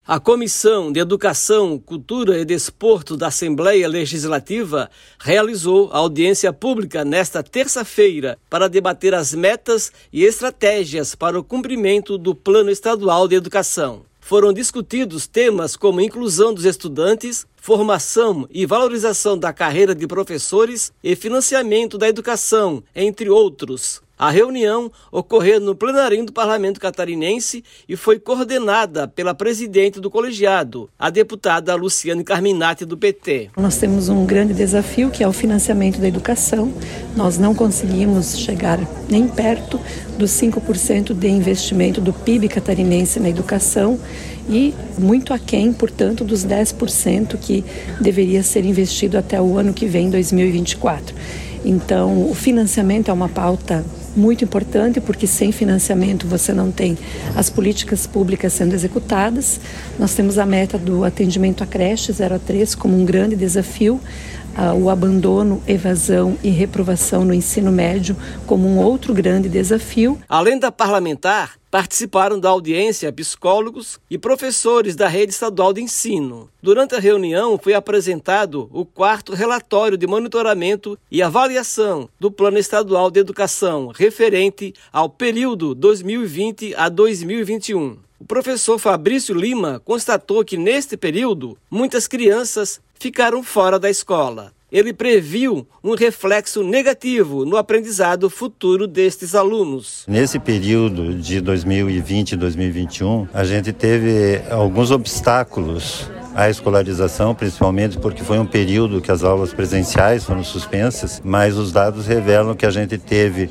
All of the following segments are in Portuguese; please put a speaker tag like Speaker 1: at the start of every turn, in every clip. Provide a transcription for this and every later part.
Speaker 1: A Comissão de Educação, Cultura e Desporto da Assembleia Legislativa realizou audiência pública nesta terça-feira para debater as metas e estratégias para o cumprimento do Plano Estadual de Educação. Foram discutidos temas como inclusão dos estudantes, formação e valorização da carreira de professores e financiamento da educação, entre outros. A reunião ocorreu no plenário do Parlamento Catarinense e foi coordenada pela presidente do colegiado, a deputada Luciane Carminati, do PT.
Speaker 2: Nós temos um grande desafio, que é o financiamento da educação. Nós não conseguimos chegar nem perto dos 5% de investimento do PIB catarinense na educação e muito aquém, portanto, dos 10% que deveria ser investido até o ano que vem, 2024. Então, o financiamento é uma pauta muito importante, porque sem financiamento você não tem as políticas públicas sendo executadas. Nós temos a meta do atendimento à creche 0 a 3 como um grande desafio, o abandono, evasão e reprovação no ensino médio como um outro grande desafio.
Speaker 1: Além da parlamentar, participaram da audiência psicólogos e professores da rede estadual de ensino. Durante a reunião foi apresentado o 4º relatório de monitoramento e avaliação do Plano Estadual de Educação referente ao período 2020 a 2021. O professor Fabrício Lima constatou que neste período muitas crianças ficaram fora da escola. Ele previu um reflexo negativo no aprendizado futuro destes alunos.
Speaker 3: Nesse período de 2020 e 2021, a gente teve alguns obstáculos à escolarização, principalmente porque foi um período que as aulas presenciais foram suspensas, mas os dados revelam que a gente teve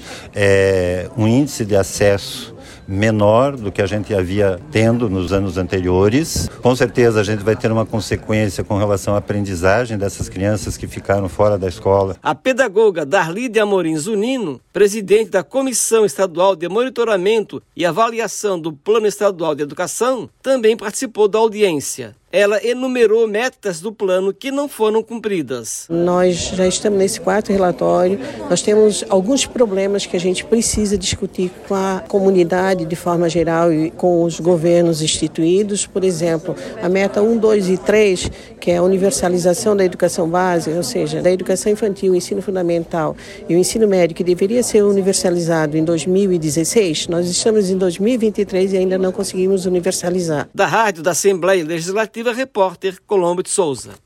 Speaker 3: um índice de acesso menor do que a gente havia tendo nos anos anteriores. Com certeza a gente vai ter uma consequência com relação à aprendizagem dessas crianças que ficaram fora da escola.
Speaker 1: A pedagoga Darlide Amorim Zunino, presidente da Comissão Estadual de Monitoramento e Avaliação do Plano Estadual de Educação, também participou da audiência. Ela enumerou metas do plano que não foram cumpridas.
Speaker 4: Nós já estamos nesse 4º relatório, nós temos alguns problemas que a gente precisa discutir com a comunidade de forma geral e com os governos instituídos. Por exemplo, a meta 1, 2 e 3, que é a universalização da educação básica, ou seja, da educação infantil, o ensino fundamental e o ensino médio, que deveria ser universalizado em 2016, nós estamos em 2023 e ainda não conseguimos universalizar.
Speaker 1: Da Rádio da Assembleia Legislativa, repórter Colombo de Souza.